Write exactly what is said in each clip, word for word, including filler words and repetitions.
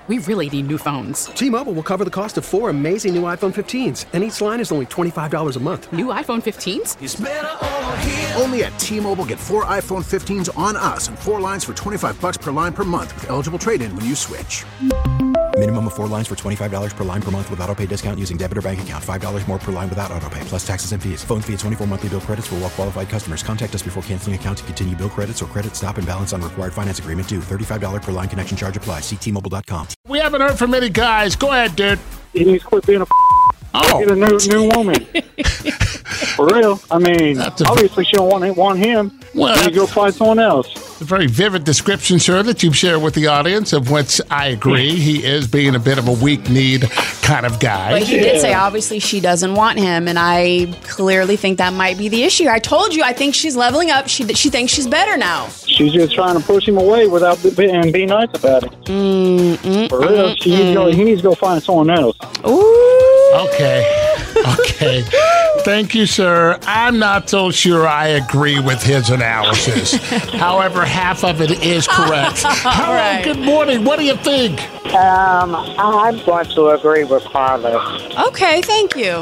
We really need new phones. T-Mobile will cover the cost of four amazing new iPhone fifteens, and each line is only twenty-five dollars a month. New iPhone fifteens? It's better over here. Only at T-Mobile, get four iPhone fifteens on us and four lines for twenty-five dollars per line per month with eligible trade-in when you switch. Minimum of four lines for twenty-five dollars per line per month with autopay discount using debit or bank account. five dollars more per line without autopay, plus taxes and fees. Phone fee at twenty-four monthly bill credits for well-qualified customers. Contact us before canceling account to continue bill credits or credit stop and balance on required finance agreement due. thirty-five dollars per line connection charge applies. See T Mobile dot com. We haven't heard from many guys. Go ahead, dude. He needs to quit being a oh. Get a new new woman. For real. I mean, a, obviously she don't want, want him. Well, you go find someone else. A very vivid description, sir, that you've shared with the audience, of which I agree. He is being a bit of a weak-kneed kind of guy. But he Yeah. did say, obviously, she doesn't want him, and I clearly think that might be the issue. I told you, I think she's leveling up. She she thinks she's better now. She's just trying to push him away without be- and be nice about it. Mm, mm, For real. mm, She needs to go, he needs to go find someone else. Ooh. Okay. Okay. Thank you, sir. I'm not so sure I agree with his analysis. However, half of it is correct. Hello, right. Good morning. What do you think? Um, I'm going to agree with Carlos. Okay, thank you.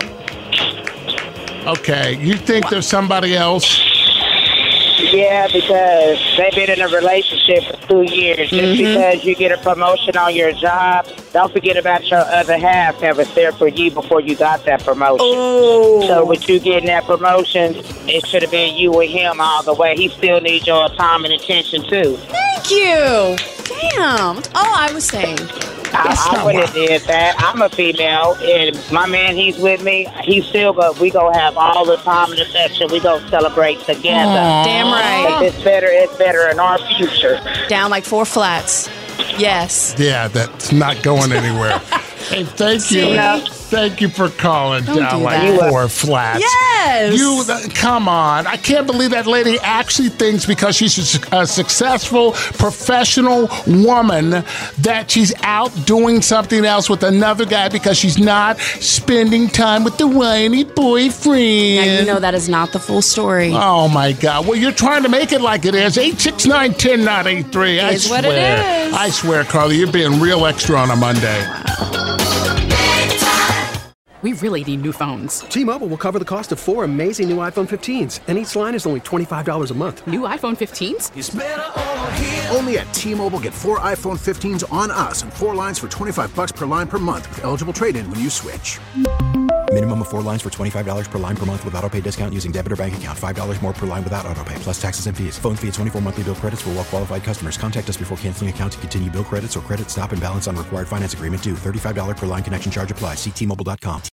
Okay. You think there's somebody else? Yeah, because they've been in a relationship for two years. Just Mm-hmm. because you get a promotion on your job, don't forget about your other half that was there for you before you got that promotion. Oh. So with you getting that promotion, it should have been you and him all the way. He still needs your time and attention, too. Thank you. Damn. That's all I was saying. I, I would have did that. I'm a female, and my man, he's with me. He's still go. We gonna have all the time and affection. We gonna celebrate together. Damn right. It's better. It's better in our future. Down like four flats. Yes. Yeah, that's not going anywhere. Hey, thank See? you. No. Thank you for calling Don't down do like that. four flats. Yes. You, th- come on. I can't believe that lady actually thinks because she's a, su- a successful professional woman that she's out doing something else with another guy because she's not spending time with the whiny boyfriend. Now, you know that is not the full story. Oh, my God. Well, you're trying to make it like it is. eight six nine, one zero, nine eight three. I Is swear. what it is. I swear, Carly, you're being real extra on a Monday. We really need new phones. T-Mobile will cover the cost of four amazing new iPhone fifteens, and each line is only twenty-five dollars a month. New iPhone fifteens? It's better over here. Only at T-Mobile, get four iPhone fifteens on us and four lines for twenty-five dollars per line per month with eligible trade-in when you switch. Minimum of four lines for twenty-five dollars per line per month with autopay discount using debit or bank account. five dollars more per line without autopay, plus taxes and fees. Phone fee at twenty-four monthly bill credits for well-qualified customers. Contact us before canceling account to continue bill credits or credit stop and balance on required finance agreement due. thirty-five dollars per line connection charge applies. See T Mobile dot com.